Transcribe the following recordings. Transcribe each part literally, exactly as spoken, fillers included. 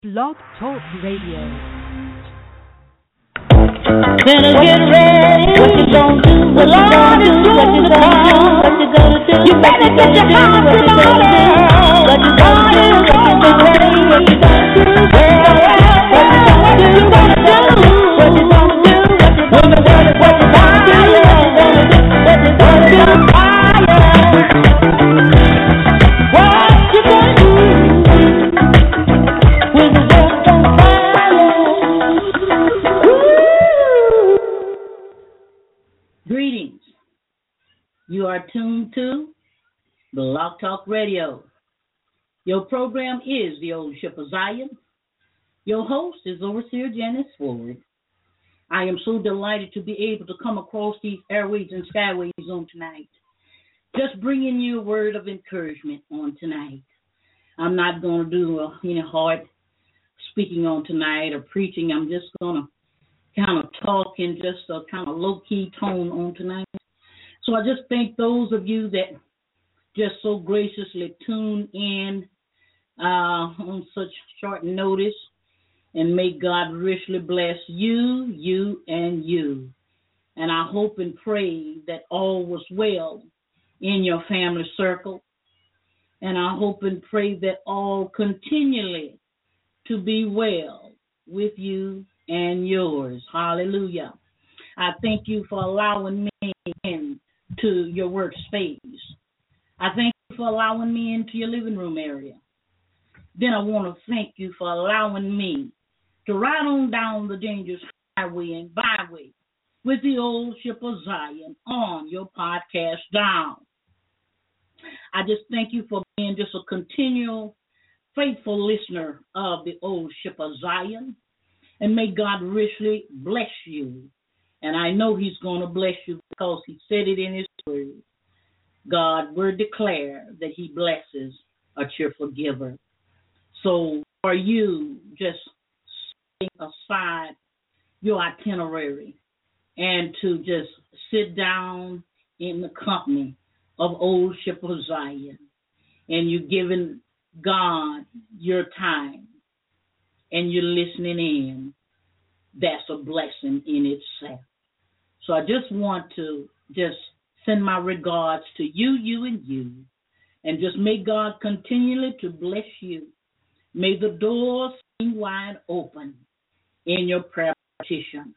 Blog Talk Radio. Better get ready. What you gonna do? What you gonna do? What you gonna do? What you gonna do? You better get your house in order. What you gonna do? What you gonna do? What you gonna do? What you gonna do? What you gonna do? What you gonna do? What you gonna do? What you gonna do? What you gonna do? What you gonna do? When the world's on fire. Greetings. You are tuned to Blog Talk Radio. Your program is The Old Ship of Zion. Your host is Overseer Janice Ford. I am so delighted to be able to come across these airways and skyways on tonight. Just bringing you a word of encouragement on tonight. I'm not going to do uh, any hard speaking on tonight or preaching. I'm just going to kind of talk in just a kind of low-key tone on tonight. So I just thank those of you that just so graciously tune in uh, on such short notice. And may God richly bless you, you, and you. And I hope and pray that all was well in your family circle. And I hope and pray that all continually to be well with you and yours. Hallelujah. I thank you for allowing me into your workspace. I thank you for allowing me into your living room area. Then I want to thank you for allowing me to ride on down the dangerous highway and byway with the Old Ship of Zion on your podcast down. I just thank you for being just a continual, faithful listener of the Old Ship of Zion. And may God richly bless you. And I know he's going to bless you because he said it in his word. God will declare that he blesses a cheerful giver. So for you, just setting aside your itinerary and to just sit down in the company of Old Ship of Zion, and you're giving God your time, and you're listening in, that's a blessing in itself. So I just want to just send my regards to you, you, and you, and just may God continually to bless you. May the doors swing wide open in your prayer petitions.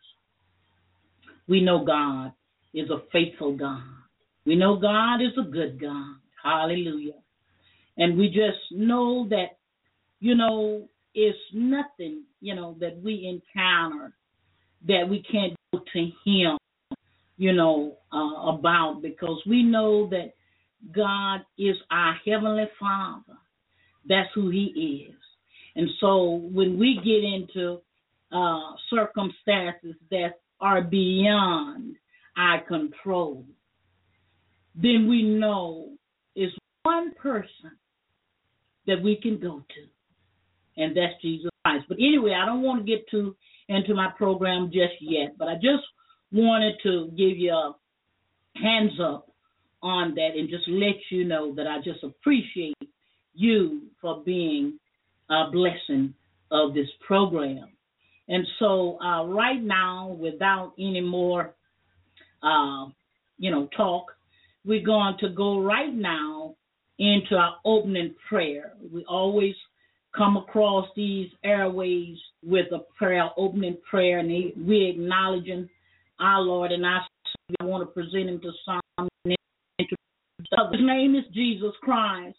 We know God is a faithful God. We know God is a good God. Hallelujah. And we just know that, you know, it's nothing, you know, that we encounter that we can't go to him, you know, uh, about, because we know that God is our Heavenly Father. That's who he is. And so when we get into uh, circumstances that are beyond our control, then we know it's one person that we can go to, and that's Jesus Christ. But anyway, I don't want to get too into my program just yet, but I just wanted to give you a hands up on that and just let you know that I just appreciate you for being a blessing of this program. And so uh, right now, without any more, uh, you know, talk, we're going to go right now into our opening prayer. We always come across these airways with a prayer, opening prayer, and we're acknowledging our Lord and our Savior. I want to present him to some. His name is Jesus Christ.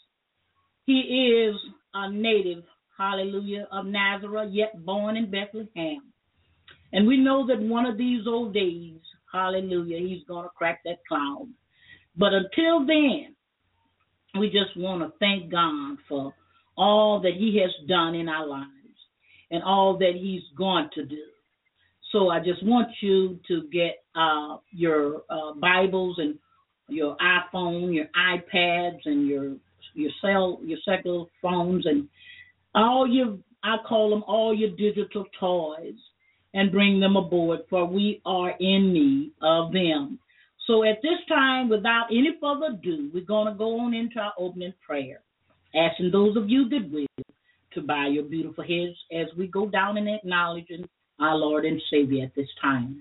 He is a native, hallelujah, of Nazareth, yet born in Bethlehem. And we know that one of these old days, hallelujah, he's going to crack that cloud. But until then, we just want to thank God for all that he has done in our lives and all that he's going to do. So I just want you to get uh, your uh, Bibles and your iPhone, your iPads, and your your cell, your cellular phones, and all your, I call them all your digital toys, and bring them aboard, for we are in need of them. So at this time, without any further ado, we're going to go on into our opening prayer, asking those of you that will to bow your beautiful heads as we go down and acknowledging our Lord and Savior at this time.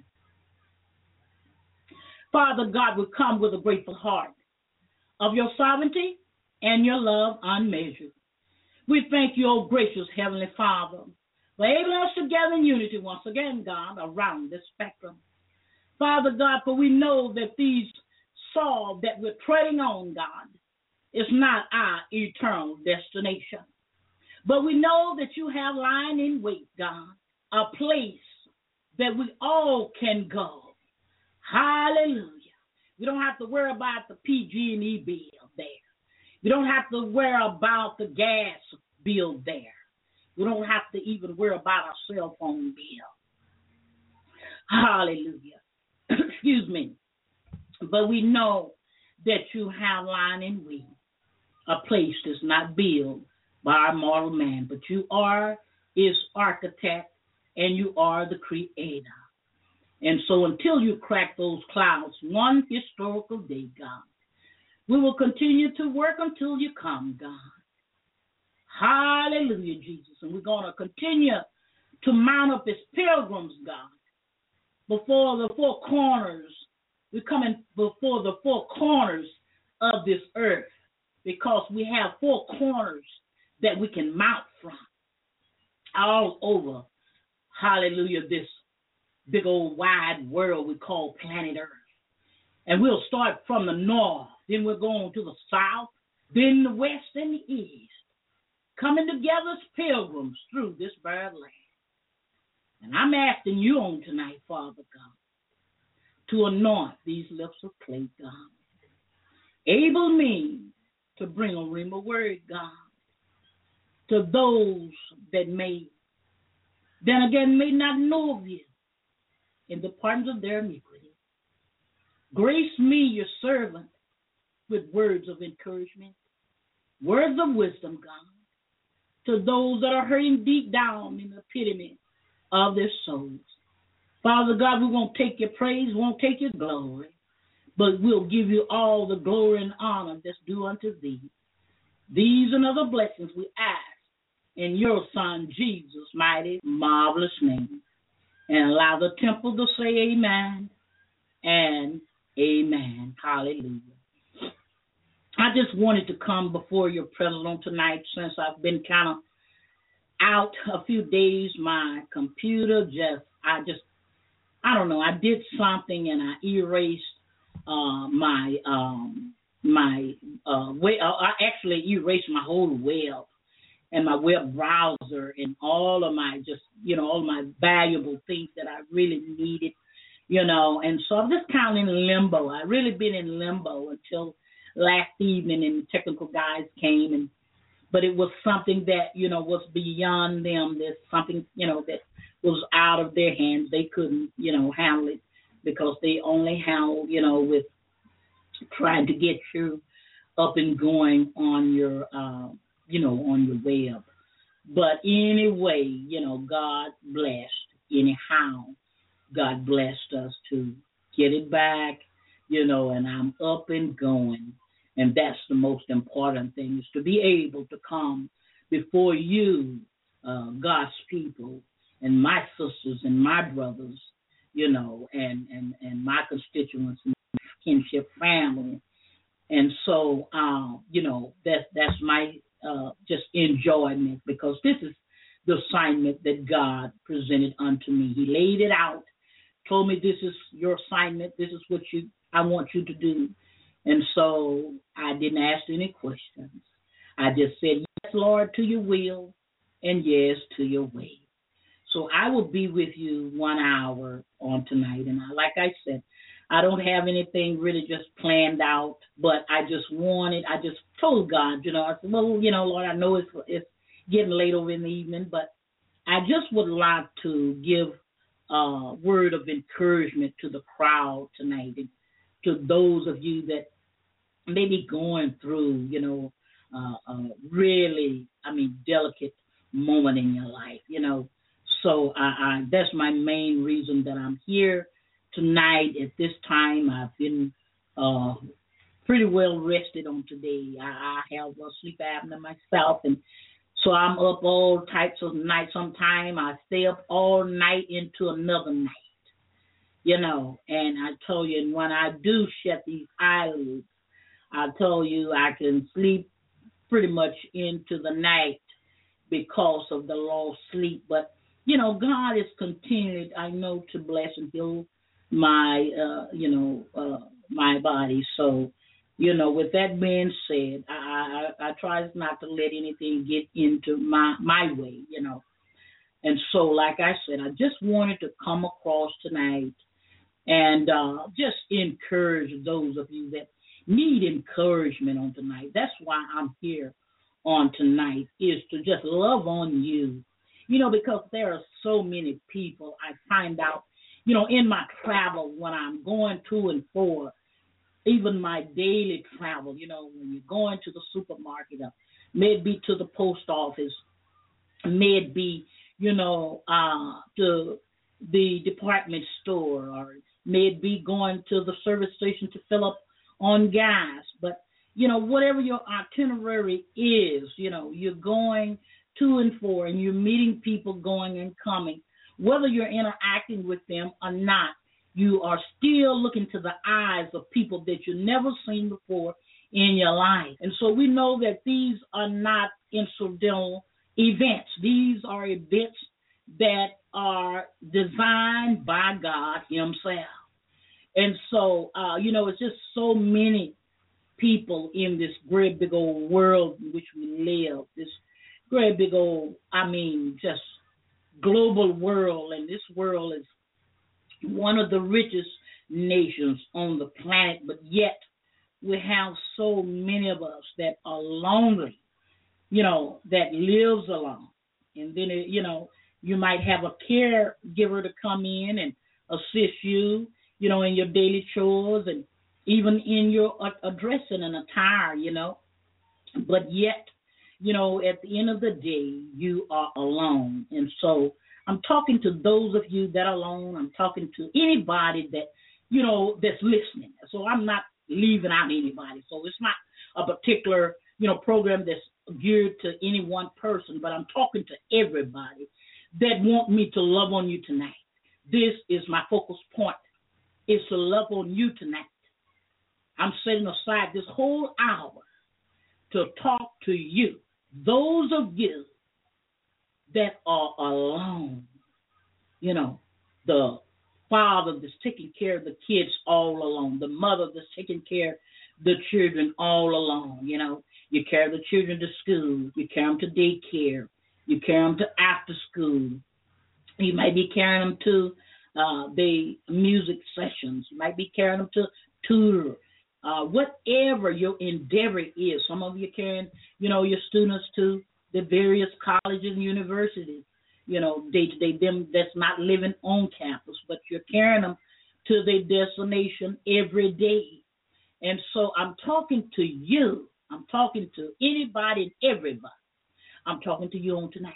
Father God, we come with a grateful heart of your sovereignty and your love unmeasured. We thank you, O gracious Heavenly Father, for enabling us to gather in unity once again, God, around this spectrum. Father God, for we know that these soil that we're treading on, God, is not our eternal destination. But we know that you have lying in wait, God, a place that we all can go. Hallelujah. We don't have to worry about the P G and E bill there. We don't have to worry about the gas bill there. We don't have to even worry about our cell phone bill. Hallelujah. Excuse me. But we know that you have lying in wait, a place that's not built by our mortal man, but you are his architect and you are the creator. And so until you crack those clouds one historical day, God, we will continue to work until you come, God. Hallelujah, Jesus. And we're going to continue to mount up as pilgrims, God, before the four corners. We're coming before the four corners of this earth because we have four corners that we can mount from all over, hallelujah, this big old wide world we call planet Earth. And we'll start from the north, then we'll go on to the south, then the west and the east, coming together as pilgrims through this barren land. And I'm asking you on tonight, Father God, to anoint these lips of clay, God. Able me to bring a rhema word, God, to those that may, then again, may not know of you in the pardons of their iniquity. Grace me, your servant, with words of encouragement, words of wisdom, God, to those that are hurting deep down in the epitome of their souls. Father God, we won't take your praise, won't take your glory, but we'll give you all the glory and honor that's due unto thee. These and other blessings we ask in your Son, Jesus' mighty, marvelous name. And allow the temple to say amen and amen. Hallelujah. I just wanted to come before your presence on tonight since I've been kind of out a few days. My computer just, I just, I don't know, I did something and I erased uh, my, um, my, uh, web, I actually erased my whole web and my web browser and all of my just, you know, all of my valuable things that I really needed, you know. And so I'm just kind of in limbo. I've really been in limbo until last evening and the technical guys came. and But it was something that, you know, was beyond them. There's something, you know, that was out of their hands. They couldn't, you know, handle it because they only handled, you know, with trying to get you up and going on your, uh, you know, on your web. But anyway, you know, God blessed. Anyhow, God blessed us to get it back, you know, and I'm up and going. And that's the most important thing, is to be able to come before you, uh, God's people, and my sisters and my brothers, you know, and, and, and my constituents and kinship family. And so, uh, you know, that, that's my uh, just enjoyment, because this is the assignment that God presented unto me. He laid it out, told me this is your assignment, this is what you I want you to do. And so I didn't ask any questions. I just said, yes, Lord, to your will, and yes, to your way. So I will be with you one hour on tonight. And I, like I said, I don't have anything really just planned out, but I just wanted, I just told God, you know, I said, well, you know, Lord, I know it's, it's getting late over in the evening, but I just would like to give a word of encouragement to the crowd tonight, and to those of you that may be going through, you know, uh, uh, really, I mean, delicate moment in your life, you know. So I, I, that's my main reason that I'm here tonight at this time. I've been uh, pretty well rested on today. I, I have a sleep apnea myself, and So I'm up all types of nights. Sometimes I stay up all night into another night, you know. And I told you, and when I do shut these eyelids, I told you I can sleep pretty much into the night because of the lost sleep. But, you know, God is continued, I know, to bless and heal my, uh, you know, uh, my body. So, you know, with that being said, I, I, I try not to let anything get into my, my way, you know. And so, like I said, I just wanted to come across tonight and uh, just encourage those of you that need encouragement on tonight. That's why I'm here on tonight, is to just love on you, you know, because there are so many people I find out, you know, in my travel when I'm going to and for, even my daily travel, you know, when you're going to the supermarket, or maybe to the post office, maybe, you know, uh, to the department store, or maybe going to the service station to fill up on gas. But, you know, whatever your itinerary is, you know, you're going to and for, and you're meeting people going and coming, whether you're interacting with them or not, you are still looking to the eyes of people that you've never seen before in your life. And so we know that these are not incidental events. These are events that are designed by God himself. And so, uh, you know, it's just so many people in this great big old world in which we live, this great big old, I mean, just global world. And this world is one of the richest nations on the planet, but yet we have so many of us that are lonely, you know, that lives alone. And then, you know, you might have a caregiver to come in and assist you, you know, in your daily chores and even in your uh, dressing and attire, you know. But yet, you know, at the end of the day, you are alone. And so I'm talking to those of you that are alone. I'm talking to anybody that, you know, that's listening. So I'm not leaving out anybody. So it's not a particular, you know, program that's geared to any one person, but I'm talking to everybody that want me to love on you tonight. This is my focus point, is to love on you tonight. I'm setting aside this whole hour to talk to you, those of you that are alone. You know, the father that's taking care of the kids all alone, the mother that's taking care of the children all alone. You know, you carry the children to school, you carry them to daycare, you carry them to after school. You might be carrying them to uh, the music sessions. You might be carrying them to tutor. Uh, whatever your endeavor is, some of you carrying, you know, your students to the various colleges and universities, you know, day-to-day, them that's not living on campus, but you're carrying them to their destination every day. And so I'm talking to you. I'm talking to anybody and everybody. I'm talking to you on tonight.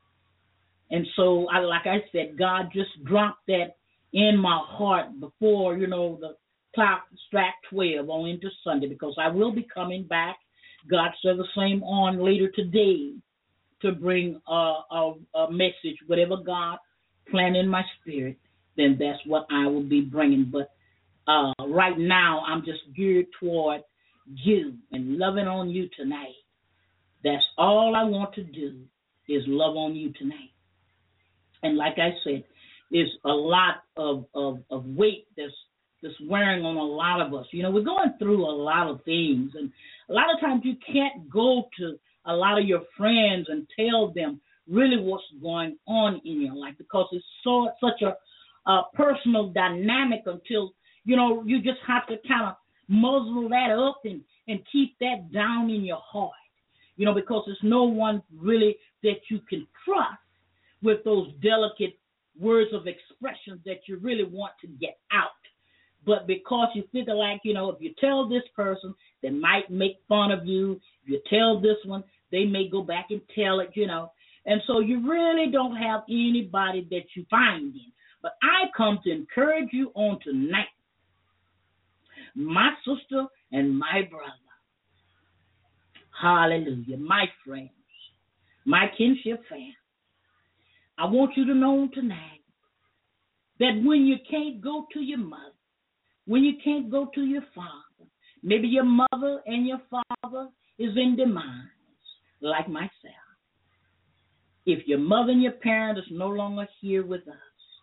And so, I, like I said, God just dropped that in my heart before, you know, the clock struck twelve on into Sunday, because I will be coming back, God said the same, on later today to bring a, a, a message, whatever God planned in my spirit, then that's what I will be bringing. But uh, right now, I'm just geared toward you and loving on you tonight. That's all I want to do, is love on you tonight. And like I said, there's a lot of, of, of weight that's, that's wearing on a lot of us. You know, we're going through a lot of things. And a lot of times you can't go to a lot of your friends and tell them really what's going on in your life, because it's so such a, a personal dynamic until, you know, you just have to kind of muzzle that up and, and keep that down in your heart, you know, because there's no one really that you can trust with those delicate words of expression that you really want to get out. But because you feel like, you know, if you tell this person, they might make fun of you. If you tell this one, they may go back and tell it, you know. And so you really don't have anybody that you find in. But I come to encourage you on tonight, my sister and my brother. Hallelujah. My friends, my kinship fan, I want you to know tonight that when you can't go to your mother, when you can't go to your father, maybe your mother and your father is in demise, like myself. If your mother and your parent is no longer here with us,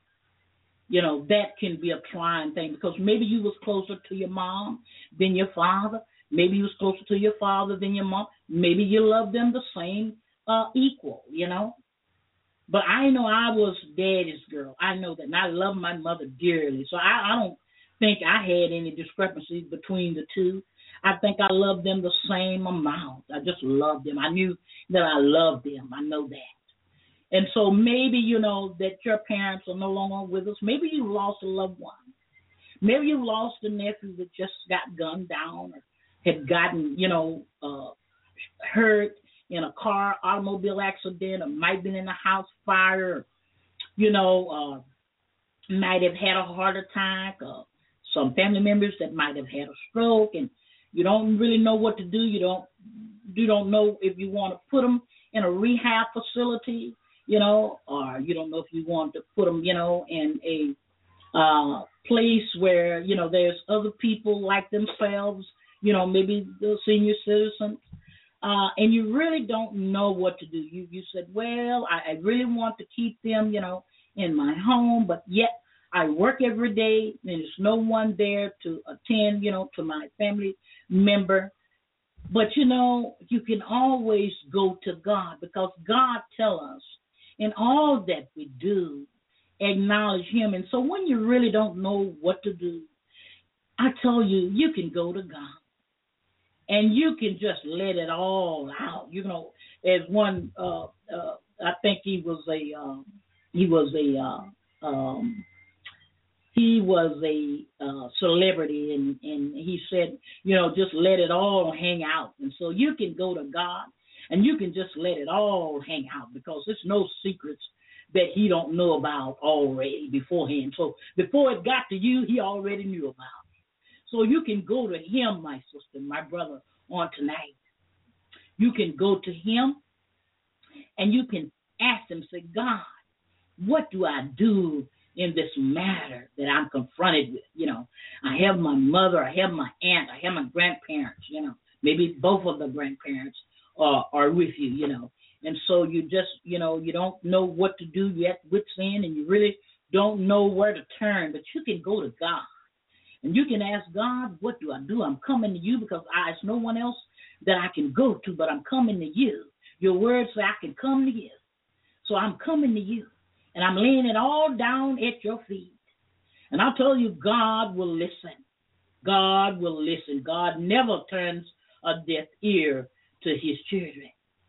you know, that can be a trying thing because maybe you was closer to your mom than your father. Maybe you was closer to your father than your mom. Maybe you loved them the same, uh, equal, you know. But I know I was daddy's girl. I know that. And I love my mother dearly. So I, I don't think I had any discrepancies between the two. I think I loved them the same amount. I just loved them. I knew that I loved them. I know that. And so maybe, you know, that your parents are no longer with us. Maybe you lost a loved one. Maybe you lost a nephew that just got gunned down or had gotten, you know, uh, hurt in a car, automobile accident, or might have been in a house fire, or, you know, uh, might have had a heart attack, or some family members that might have had a stroke, and you don't really know what to do. You don't, you don't know if you want to put them in a rehab facility, you know, or you don't know if you want to put them, you know, in a uh, place where, you know, there's other people like themselves, you know, maybe the senior citizens, uh, and you really don't know what to do. You you said, well, I, I really want to keep them, you know, in my home, but yet I work every day and there's no one there to attend, you know, to my family member. But, you know, you can always go to God because God tells us in all that we do, acknowledge him. And so when you really don't know what to do, I tell you, you can go to God and you can just let it all out. You know, as one, uh, uh, I think he was a, um, he was a, uh, um, he was a uh, celebrity, and, and he said, you know, just let it all hang out. And so you can go to God, and you can just let it all hang out because there's no secrets that he don't know about already beforehand. So before it got to you, he already knew about it. So you can go to him, my sister, my brother, on tonight. You can go to him, and you can ask him, say, God, what do I do in this matter that I'm confronted with? You know, I have my mother, I have my aunt, I have my grandparents, you know, maybe both of the grandparents are, are with you, you know. And so you just, you know, you don't know what to do yet with sin, and you really don't know where to turn, but you can go to God. And you can ask God, what do I do? I'm coming to you because I, there's no one else that I can go to, but I'm coming to you. Your words say I can come to you. So I'm coming to you. And I'm laying it all down at your feet. And I'll tell you, God will listen. God will listen. God never turns a deaf ear to his children.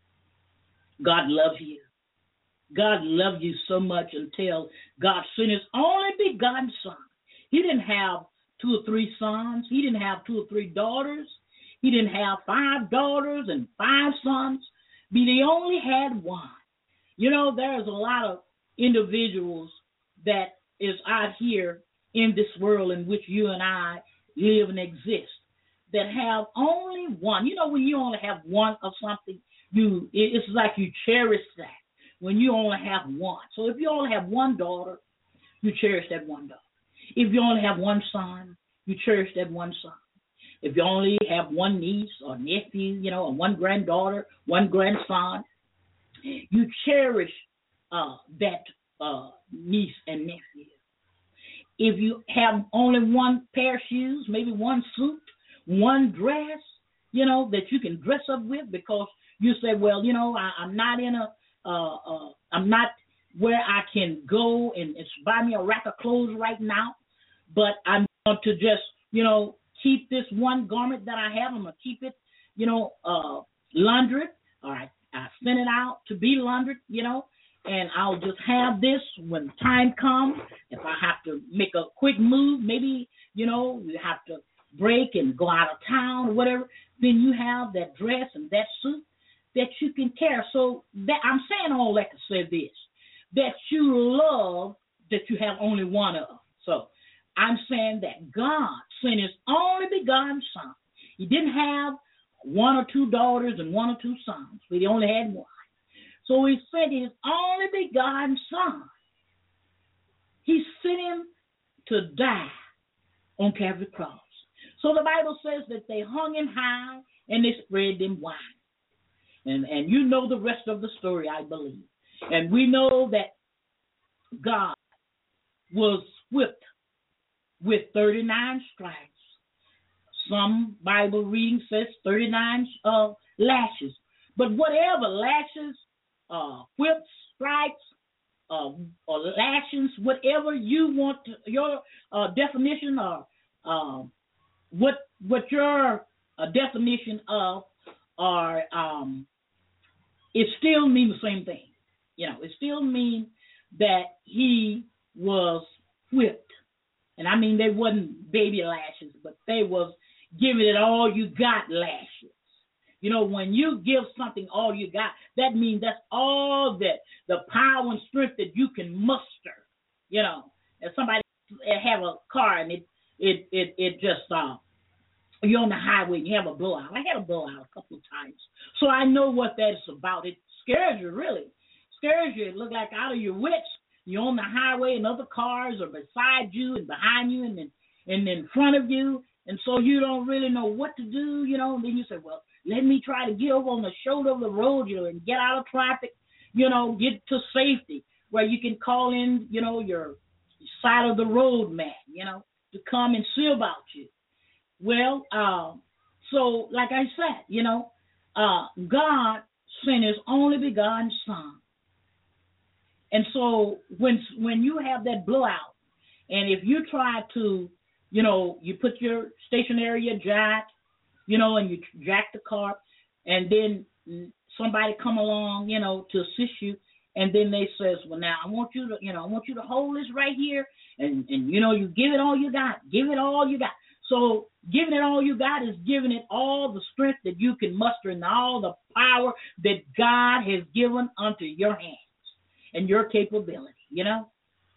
God loves you. God loved you so much until God sent his only begotten son. He didn't have two or three sons. He didn't have two or three daughters. He didn't have five daughters and five sons. But he only had one. You know, there's a lot of individuals that is out here in this world in which you and I live and exist that have only one. You know, when you only have one of something, you it's like you cherish that when you only have one. So if you only have one daughter, you cherish that one daughter. If you only have one son, you cherish that one son. If you only have one niece or nephew, you know, or one granddaughter, one grandson, you cherish uh, that uh, niece and nephew. If you have only one pair of shoes, maybe one suit, one dress, you know, that you can dress up with because you say, well, you know, I, I'm not in a, uh, uh, I'm not where I can go and, and buy me a rack of clothes right now, but I'm going to just, you know, keep this one garment that I have. I'm going to keep it, you know, uh, laundered. All right, I send it out to be laundered, you know, and I'll just have this when time comes. If I have to make a quick move, maybe, you know, you have to break and go out of town or whatever, then you have that dress and that suit that you can carry. So that I'm saying all that to say this, that you love that you have only one of. So I'm saying that God sent his only begotten son. He didn't have one or two daughters and one or two sons, but he only had one. So he sent his only begotten son. He sent him to die on Calvary cross. So the Bible says that they hung him high and they spread him wide. And, and you know the rest of the story, I believe. And we know that God was whipped with thirty-nine stripes. Some Bible reading says thirty-nine uh, lashes. But whatever, lashes, uh, whips, stripes, uh, or lashings, whatever you want, to, your uh, definition or uh, what what your uh, definition of are, um, it still means the same thing. You know, it still means that he was whipped. And I mean, they wasn't baby lashes, but they was giving it all you got lashes. You know, when you give something all you got, that means that's all that the power and strength that you can muster. You know, if somebody have a car and it it it, it just uh, you're on the highway and you have a blowout. I had a blowout a couple of times, so I know what that's about. It scares you, really scares you. It look like out of your wits. You're on the highway and other cars are beside you and behind you and then and in front of you, and so you don't really know what to do. You know, and then you say, well, let me try to get over on the shoulder of the road, you know, and get out of traffic, you know, get to safety where you can call in, you know, your side of the road man, you know, to come and see about you. Well, uh, so like I said, you know, uh, God sent his only begotten son. And so when when you have that blowout, and if you try to, you know, you put your stationary jack, you know, and you jack the car, and then somebody come along, you know, to assist you, and then they says, well, now I want you to, you know, I want you to hold this right here, and, and you know, you give it all you got, give it all you got. So giving it all you got is giving it all the strength that you can muster and all the power that God has given unto your hands and your capability, you know.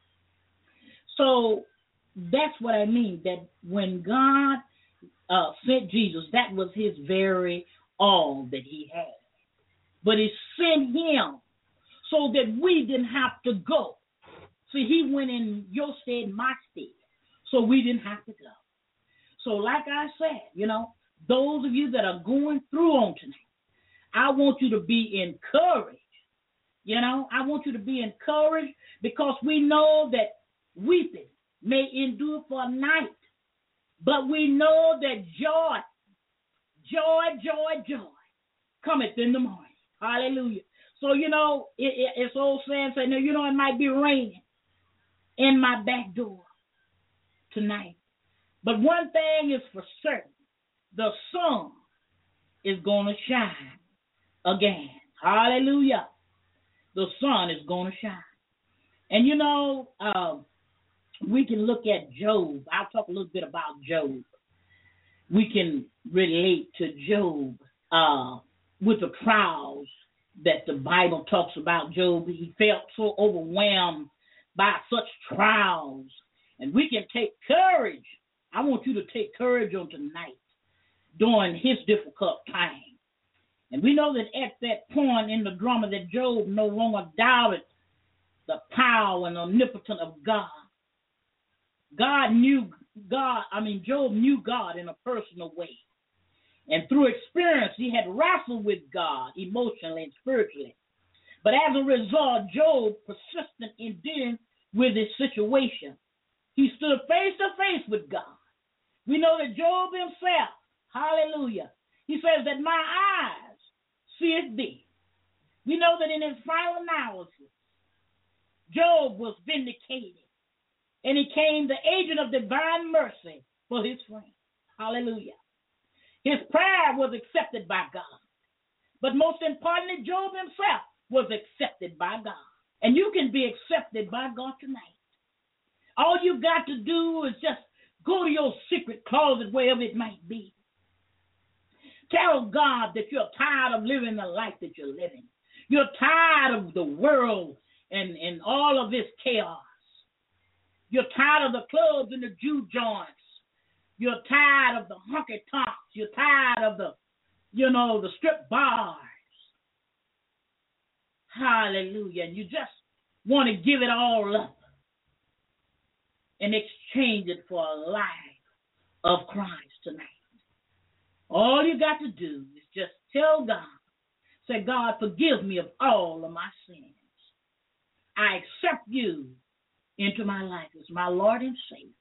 So that's what I mean, that when God Uh, sent Jesus, that was his very all that he had. But he sent him so that we didn't have to go. See, he went in your stead, my stead, so we didn't have to go. So like I said, you know, those of you that are going through on tonight, I want you to be encouraged. You know, I want you to be encouraged because we know that weeping may endure for a night, but we know that joy, joy, joy, joy cometh in the morning. Hallelujah. So, you know, it, it, it's old saying, say, no, you know, it might be raining in my back door tonight. But one thing is for certain, the sun is going to shine again. Hallelujah. The sun is going to shine. And, you know, um, we can look at Job. I'll talk a little bit about Job. We can relate to Job uh, with the trials that the Bible talks about Job. He felt so overwhelmed by such trials. And we can take courage. I want you to take courage on tonight during his difficult time. And we know that at that point in the drama that Job no longer doubted the power and omnipotence of God. God knew God, I mean, Job knew God in a personal way. And through experience, he had wrestled with God emotionally and spiritually. But as a result, Job persistent in dealing with his situation. He stood face to face with God. We know that Job himself, hallelujah, he says that my eyes seeth thee. We know that in his final analysis, Job was vindicated. And he became the agent of divine mercy for his friend. Hallelujah. His prayer was accepted by God. But most importantly, Job himself was accepted by God. And you can be accepted by God tonight. All you got to do is just go to your secret closet, wherever it might be. Tell God that you're tired of living the life that you're living. You're tired of the world and, and all of this chaos. You're tired of the clubs and the Jew joints. You're tired of the honky tonks. You're tired of the, you know, the strip bars. Hallelujah. And you just want to give it all up and exchange it for a life of Christ tonight. All you got to do is just tell God, say, God, forgive me of all of my sins. I accept you into my life as my Lord and Savior.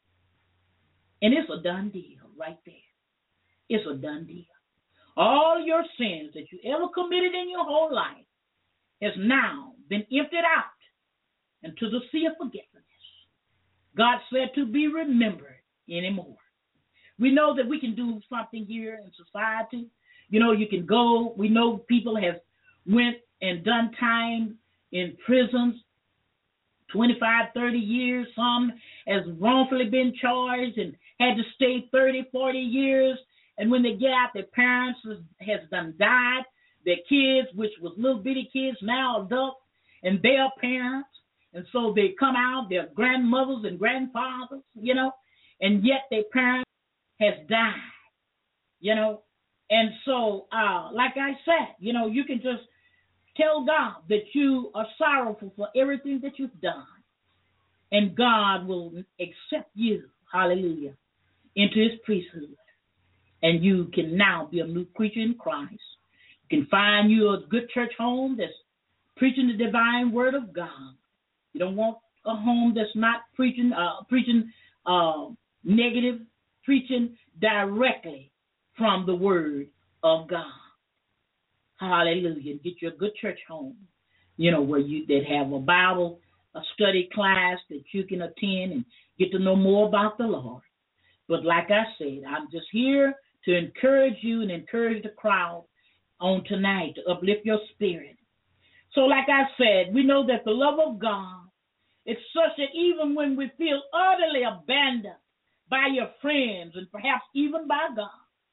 And it's a done deal right there. It's a done deal. All your sins that you ever committed in your whole life has now been emptied out into the sea of forgiveness. God said to be remembered anymore. We know that we can do something here in society. You know, you can go. We know people have went and done time in prisons, twenty-five, thirty years. Some has wrongfully been charged and had to stay thirty, forty years. And when they get out, their parents has, has done died. Their kids, which was little bitty kids, now adults, and their parents. And so they come out, their grandmothers and grandfathers, you know, and yet their parents has died, you know. And so, uh, like I said, you know, you can just tell God that you are sorrowful for everything that you've done. And God will accept you, hallelujah, into his priesthood. And you can now be a new creature in Christ. You can find you a good church home that's preaching the divine word of God. You don't want a home that's not preaching, uh, preaching uh, negative, preaching directly from the word of God. Hallelujah. Get you a good church home, you know, where you that have a Bible, a study class that you can attend and get to know more about the Lord. But like I said, I'm just here to encourage you and encourage the crowd on tonight to uplift your spirit. So like I said, we know that the love of God is such that even when we feel utterly abandoned by your friends and perhaps even by God,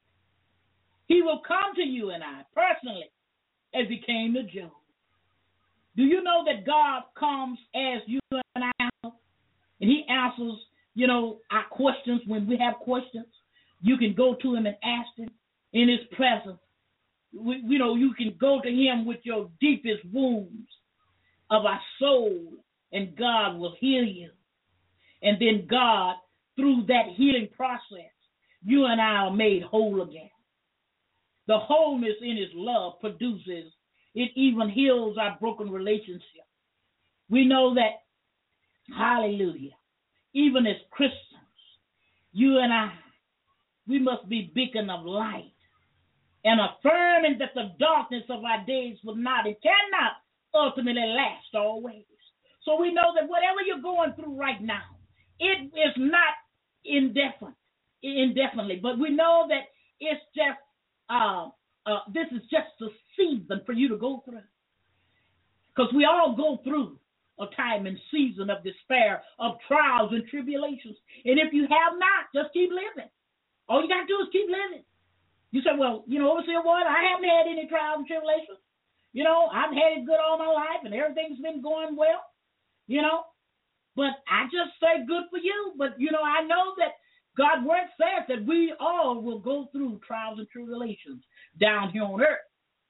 he will come to you and I personally as he came to Job. Do you know that God comes as you and I and he answers, you know, our questions when we have questions? You can go to him and ask him in his presence. We, you know, you can go to him with your deepest wounds of our soul, and God will heal you. And then God, through that healing process, you and I are made whole again. The wholeness in his love produces, it even heals our broken relationship. We know that, hallelujah, even as Christians, you and I, we must be beacon of light and affirming that the darkness of our days will not, it cannot ultimately last always. So we know that whatever you're going through right now, it is not indefinite, indefinitely, but we know that it's just, uh, uh, this is just a season for you to go through. Because we all go through a time and season of despair, of trials and tribulations. And if you have not, just keep living. All you got to do is keep living. You say, well, you know, Overseer Ward, I haven't had any trials and tribulations. You know, I've had it good all my life and everything's been going well, you know. But I just say good for you. But, you know, I know that God's word says that we all will go through trials and tribulations down here on earth.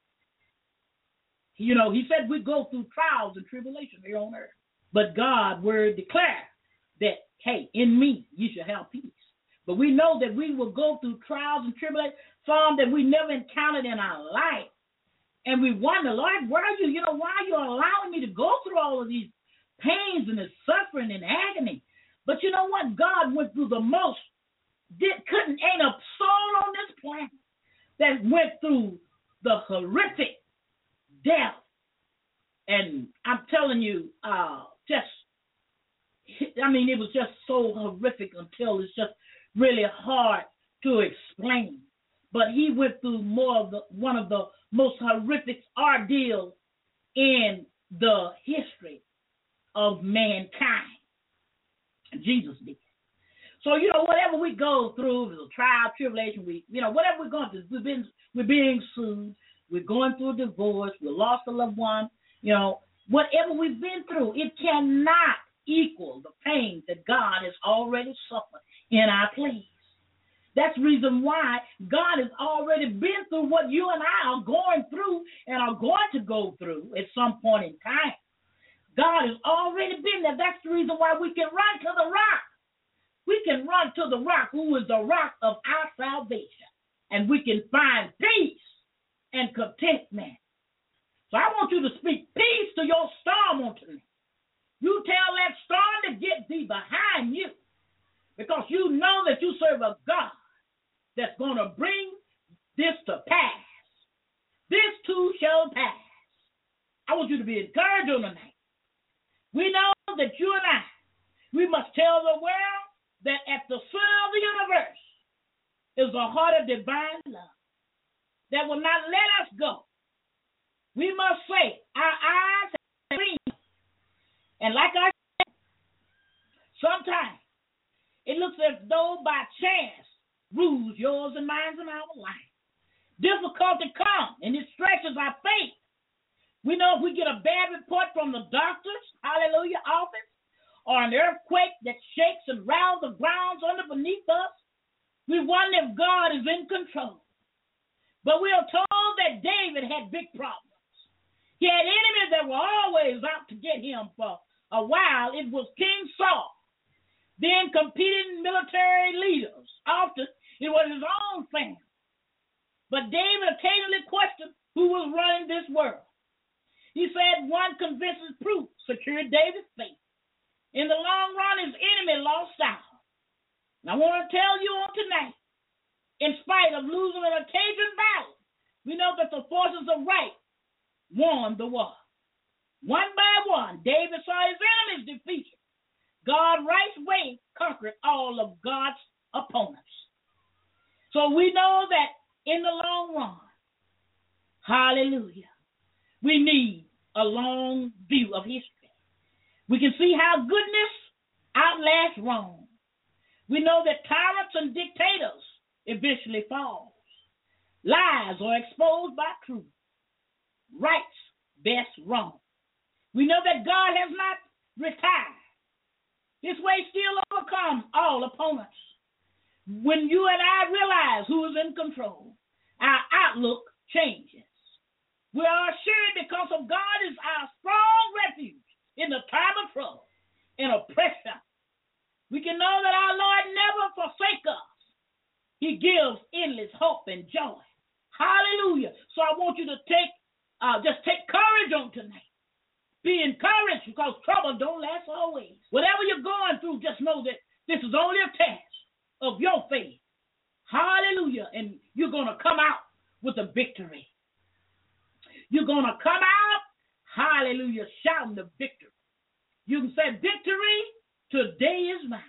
You know, he said we go through trials and tribulations here on earth. But God's word declares that, hey, in me you shall have peace. But we know that we will go through trials and tribulations, some that we never encountered in our life. And we wonder, Lord, where are you? You know, why are you allowing me to go through all of these pains and the suffering and agony? But you know what? God went through the most. Did, couldn't, ain't a soul on this planet that went through the horrific death. And I'm telling you, uh, just, I mean, it was just so horrific until it's just really hard to explain. But he went through more of the, one of the most horrific ordeals in the history of mankind. Jesus did. So, you know, whatever we go through, the trial, tribulation, we, you know, whatever we're going through, we've been, we're being sued, we're going through a divorce, we lost a loved one, you know, whatever we've been through, it cannot equal the pain that God has already suffered in our place. That's the reason why God has already been through what you and I are going through and are going to go through at some point in time. God has already been there. That's the reason why we can run to the rock. We can run to the rock, who is the rock of our salvation, and we can find peace and contentment. So I want you to speak peace to your storm on tonight. You tell that storm to get thee behind you, because you know that you serve a God that's going to bring this to pass. This too shall pass. I want you to be encouraged on tonight. We know that you and I, we must tell the world that at the center of the universe is a heart of divine love that will not let us go. We must say, our eyes have seen. And like I said, sometimes it looks as though by chance rules yours and mine in our life. Difficulty comes and it stretches our faith. We know if we get a bad report from the doctors, hallelujah, office, or an earthquake that shakes and rounds the grounds under beneath us, we wonder if God is in control. But we are told that David had big problems. He had enemies that were always out to get him for a while. It was King Saul. Then competing military leaders. Often it was his own family. But David occasionally questioned who was running this world. He said one convincing proof secured David's faith. In the long run, his enemy lost out. And I want to tell you on tonight, in spite of losing an occasion battle, we know that the forces of right won the war. One by one, David saw his enemies defeated. God's right way conquered all of God's opponents. So we know that in the long run, hallelujah, we need a long view of history. We can see how goodness outlasts wrong. We know that tyrants and dictators eventually fall. Lies are exposed by truth. Rights best wrong. We know that God has not retired. His way still overcomes all opponents. When you and I realize who is in control, our outlook changes. We are assured because of God is our strong refuge in the time of trouble and oppression. We can know that our Lord never forsakes us. He gives endless hope and joy. Hallelujah. So I want you to take, uh, just take courage on tonight. Be encouraged, because trouble don't last always. Whatever you're going through, just know that this is only a test of your faith. Hallelujah. And you're going to come out with a victory. You're going to come out, hallelujah, shouting the victory. You can say, victory today is mine.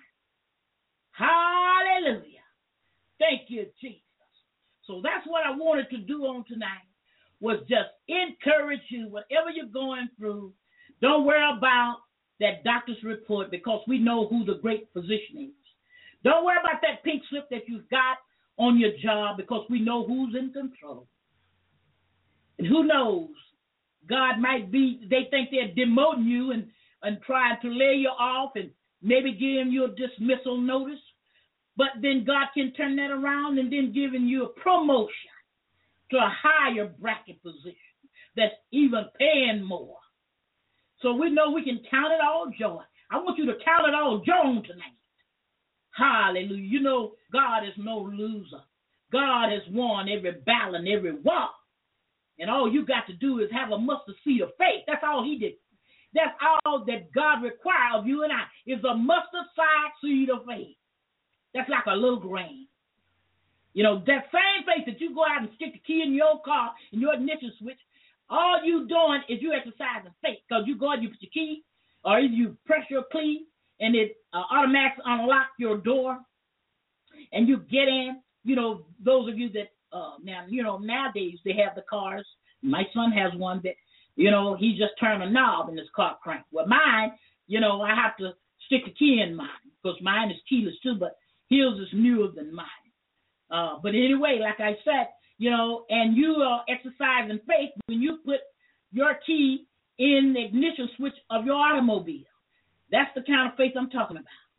Hallelujah. Thank you, Jesus. So that's what I wanted to do on tonight, was just encourage you, whatever you're going through. Don't worry about that doctor's report, because we know who the great physician is. Don't worry about that pink slip that you've got on your job, because we know who's in control. And who knows, God might be, they think they're demoting you and, and trying to lay you off and maybe giving you a dismissal notice. But then God can turn that around and then giving you a promotion to a higher bracket position that's even paying more. So we know we can count it all joy. I want you to count it all joy tonight. Hallelujah. You know, God is no loser. God has won every battle and every war. And all you got to do is have a mustard seed of faith. That's all he did. That's all that God requires of you and I, is a mustard seed of faith. That's like a little grain. You know, that same faith that you go out and stick the key in your car, in your ignition switch, all you doing is you exercising faith. Because you go out, you put your key, or either you press your key, and it uh, automatically unlocks your door, and you get in. You know, those of you that, uh, now, you know, nowadays they have the cars. My son has one that, you know, he just turned a knob and his car crank. Well, mine, you know, I have to stick a key in mine, because mine is keyless too, but his is newer than mine. Uh, but anyway, like I said, you know, and you are exercising faith when you put your key in the ignition switch of your automobile. That's the kind of faith I'm talking about.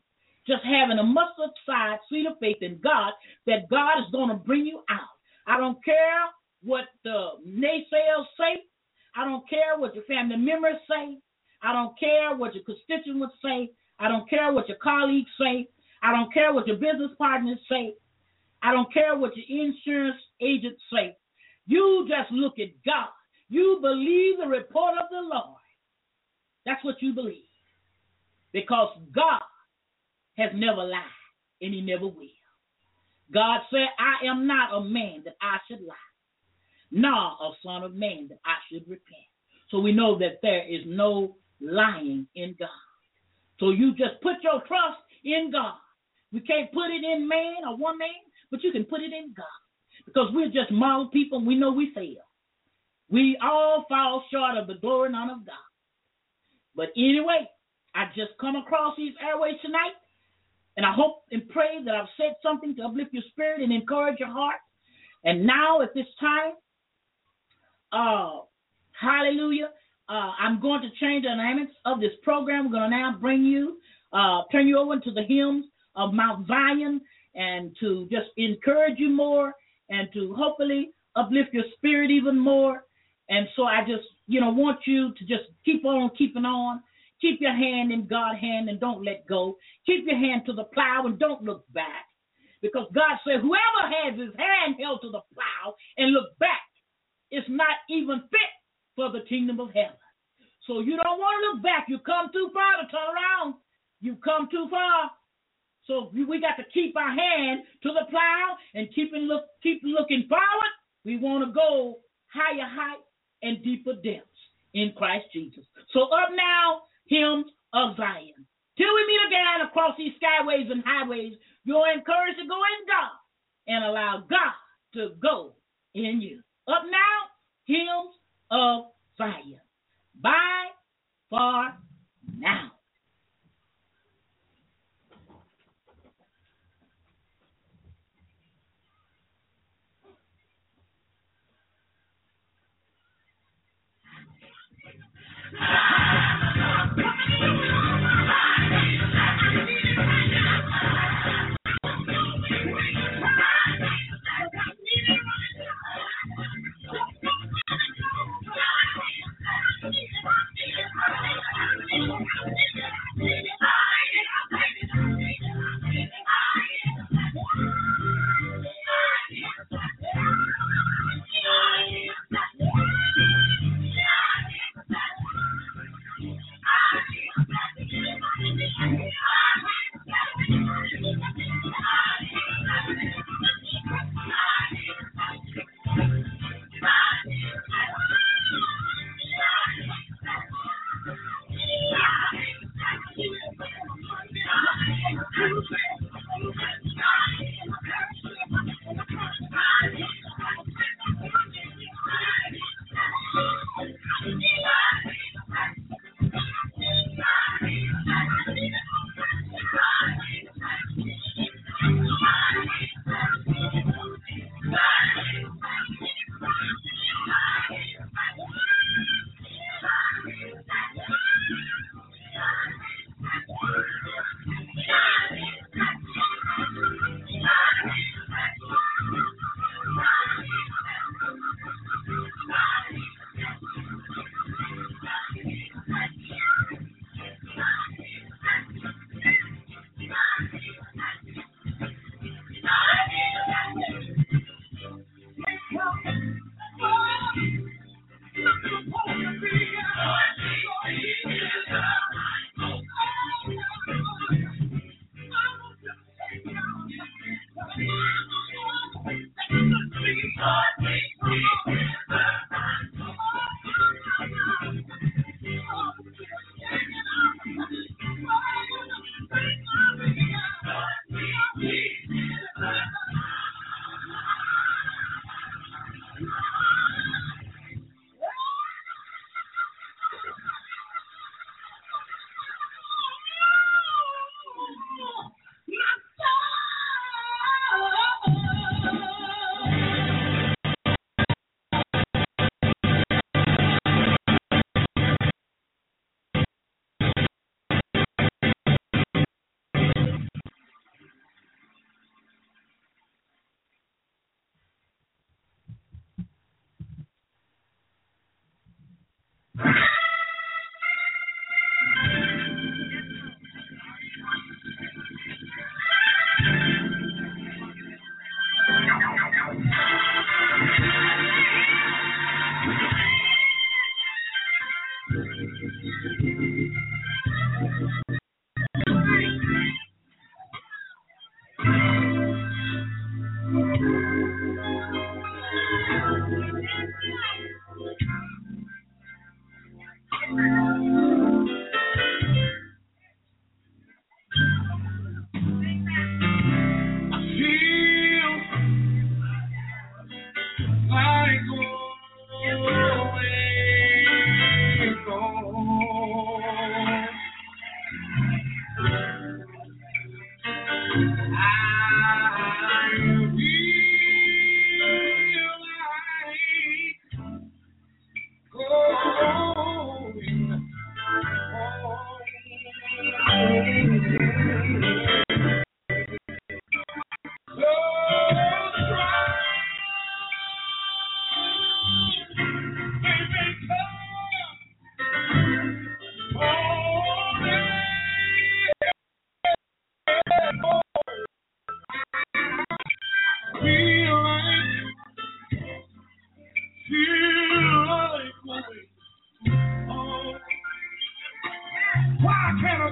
just having a mustard size seed of faith in God that God is going to bring you out. I don't care what the naysayers say. I don't care what your family members say. I don't care what your constituents say. I don't care what your colleagues say. I don't care what your business partners say. I don't care what your insurance agents say. You just look at God. You believe the report of the Lord. That's what you believe. Because God has never lied, and he never will. God said, I am not a man that I should lie, nor a son of man that I should repent. So we know that there is no lying in God. So you just put your trust in God. You can't put it in man or one man, but you can put it in God. Because we're just mortal people, and we know we fail. We all fall short of the glory and honor of God. But anyway, I just come across these airways tonight, and I hope and pray that I've said something to uplift your spirit and encourage your heart. And now at this time, uh, hallelujah, uh, I'm going to change the dynamics of this program. We're going to now bring you, uh, turn you over to the hymns of Mount Zion, and to just encourage you more and to hopefully uplift your spirit even more. And so I just, you know, want you to just keep on keeping on. Keep your hand in God's hand and don't let go. Keep your hand to the plow and don't look back. Because God said, whoever has his hand held to the plow and look back is not even fit for the kingdom of heaven. So you don't want to look back. You come too far to turn around. You've come too far. So we got to keep our hand to the plow and keep, look, keep looking forward. We want to go higher heights and deeper depths in Christ Jesus. So up now, hymns of Zion. Till we meet again across these skyways and highways, you're encouraged to go in God and allow God to go in you. Up now, hymns of Zion. Bye for now. Thank you.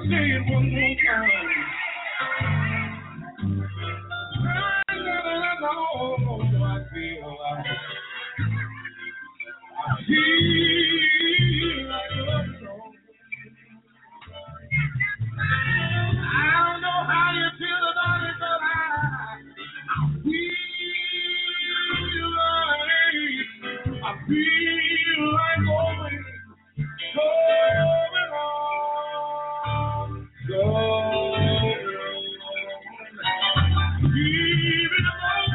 say it one more time. I know I feel like I feel like a song. I don't know how you feel about it, but I, I feel like I feel like going, going on, going on, even though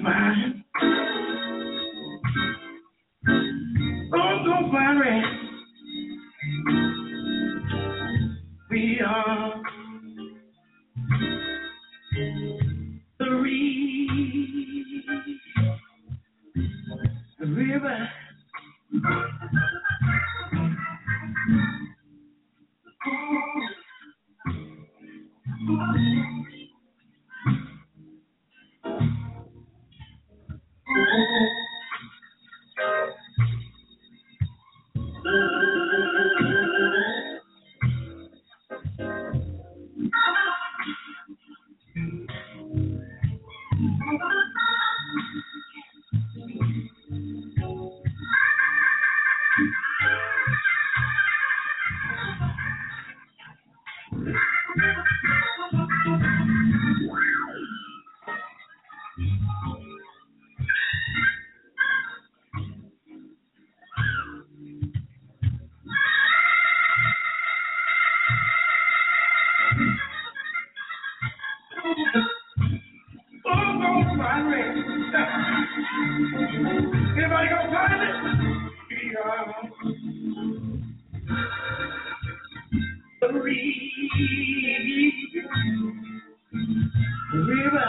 find, I'm gonna find rest. We are the reed, the river. Anybody gonna find it? We are the reed, the river.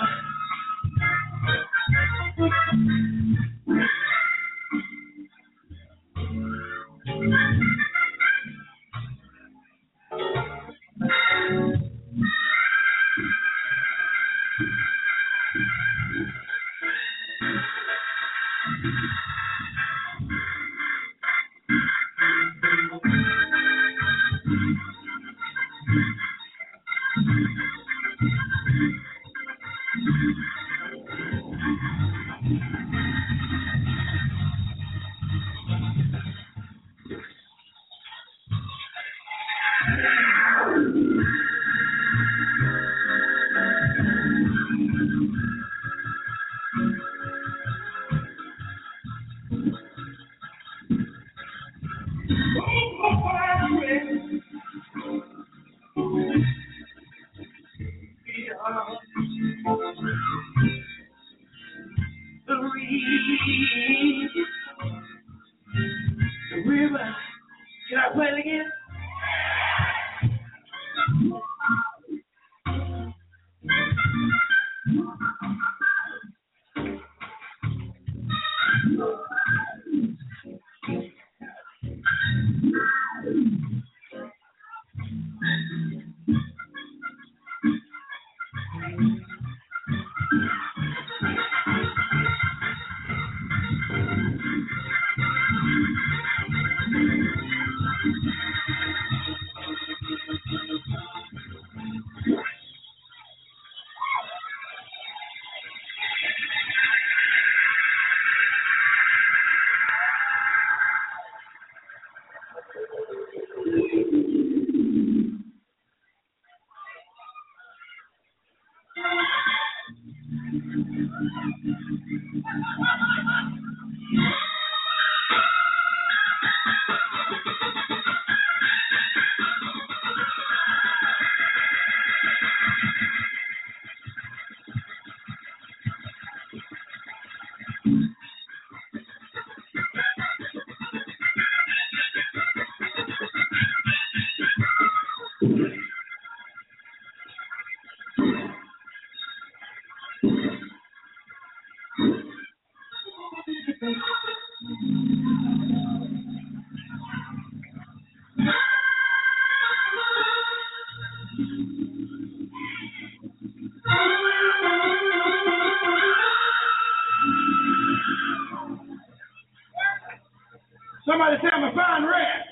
Somebody tell me find rest.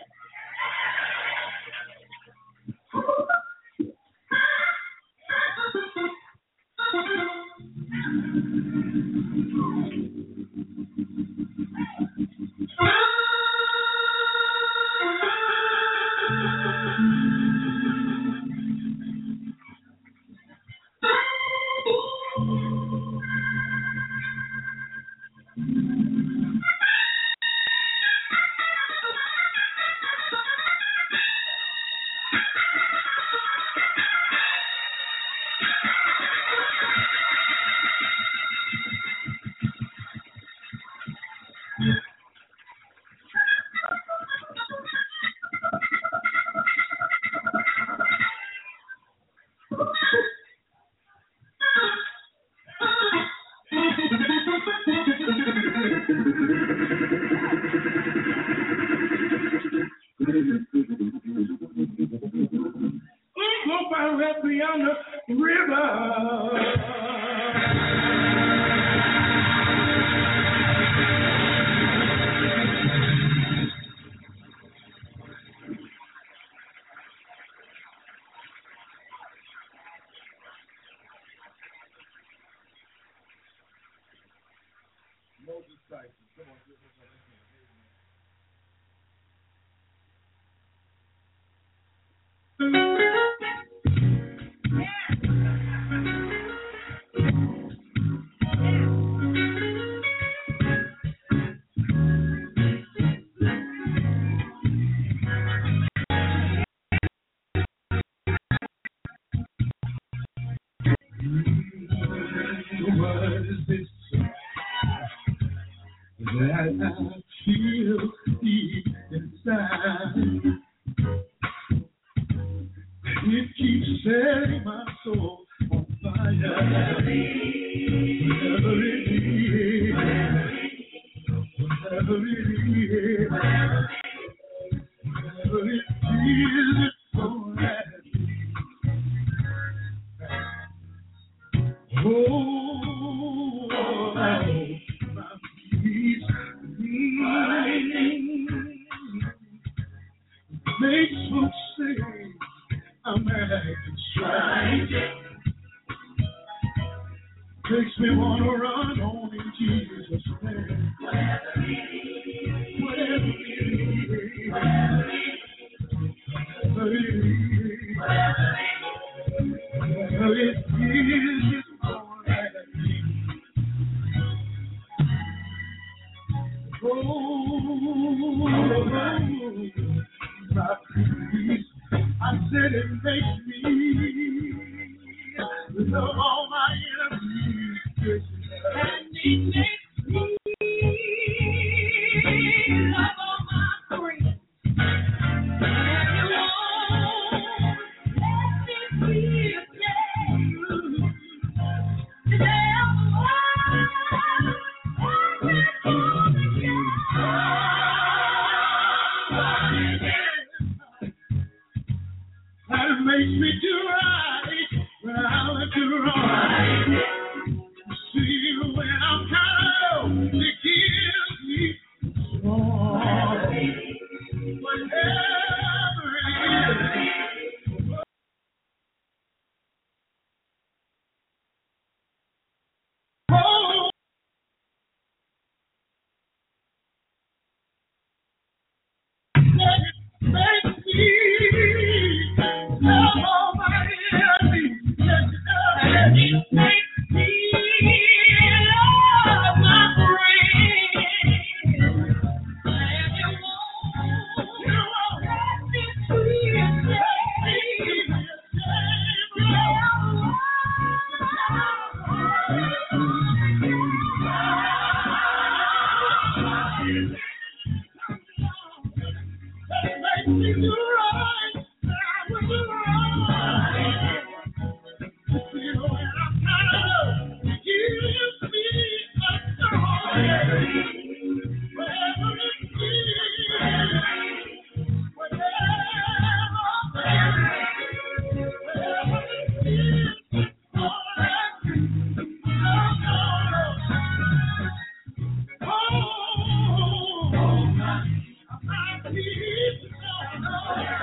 Moses Tyson. Come on, give us another hand. What is this that I feel deep inside? It keeps setting my soul on fire. Whatever it is, whatever it is, whatever it is, it's alright. Oh, my peace makes folks say I'm acting strange. Makes me want to run on in Jesus' name. Whatever it is, whatever it is, whatever it is, it's all right. Oh, my peace, I said it makes me love all my enemies. And it makes me love all my friends. And you won't let me be ashamed. Today I'm alive. That makes me do right when I want to do wrong. See when I'm kind of low, it gives me strong. Whatever it is. Oh, makes me love all my enemies. Yes, it does. And it makes me love my friends. And you won't, you won't let me be ashamed. Makes me do right, I will do right. You know, when I'm kind of, it gives me a joy. Whatever it is, whatever, whatever it is, all right. No, no, no. Oh, my peace, no, no.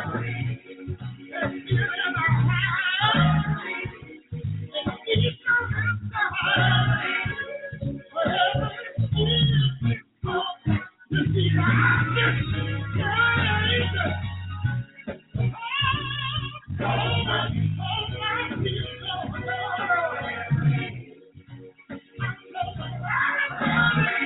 It's still in our heart. It's still in our heart. Whatever it is, oh, you see, I'm just trying to. Oh, my, oh, my peace, no, no. I'm so sorry.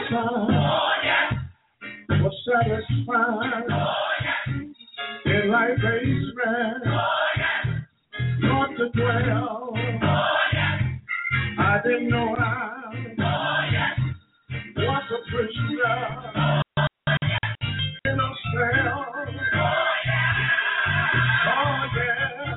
sun was satisfied in life basement, not to dwell. I didn't know I was a prisoner in a cell. Oh yeah.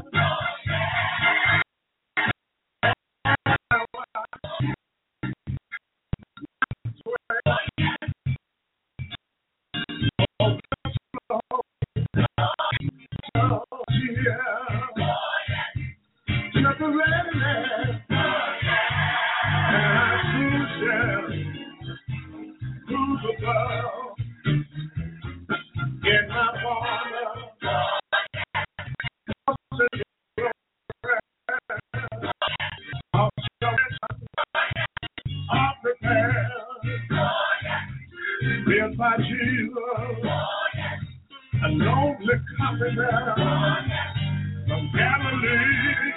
By Jesus, a lonely commoner from Galilee.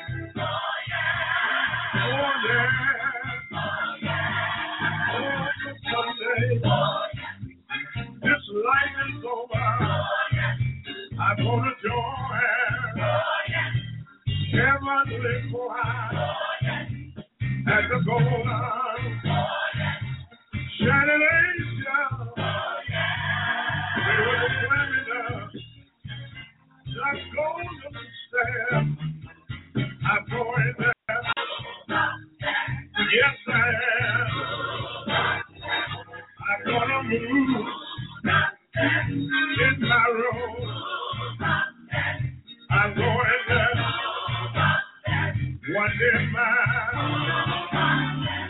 Oh yeah, oh someday this life is over. I'm gonna join heavenly choir at the golden shining angel. They were climbing up that golden stair. I'm going there. Yes, I am. I'm gonna move in my room. I'm going there. One day, my